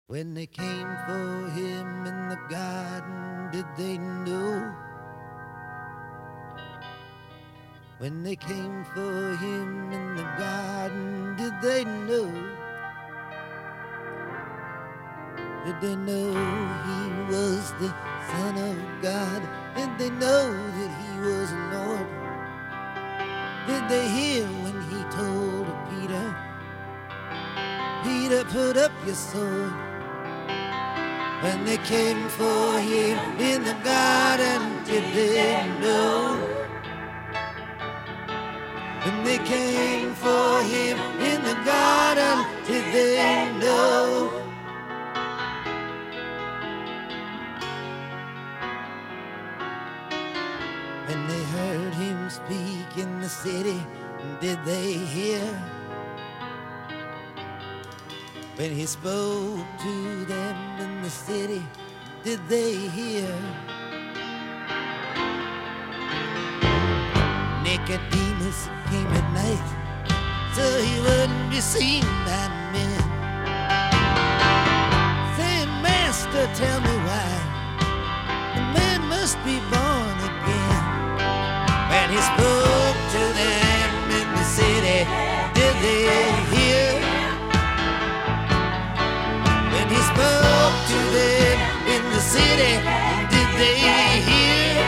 When they came for him in the garden, did they know? When they came for him in the garden, did they know? Did they know he was the Son of God? Did they know that he was Lord? Did they hear when he told Peter, Peter, put up your sword? When they came for him in the garden, did they know? When they came for him in the garden, did they know? When they heard him speak in the city, did they hear? When he spoke to them in the city, did they hear? Nicodemus came at night, so he wouldn't be seen by men. Saying, Master, tell me why the man must be born again. When he spoke to them in the city, did they hear? When he spoke to them in the city, did they hear?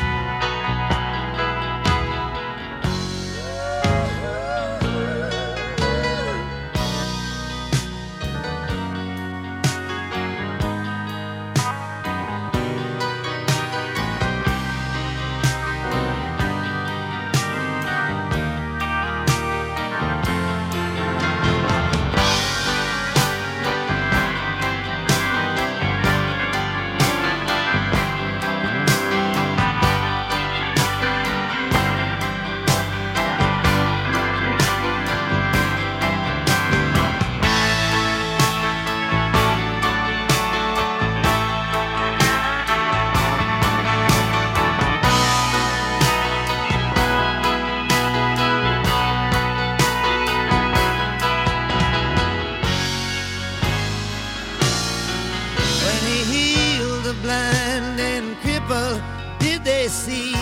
Blind and crippled, did they see?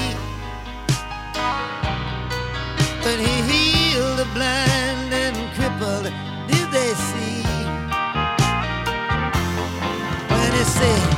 When he healed the blind and crippled, did they see? When he said,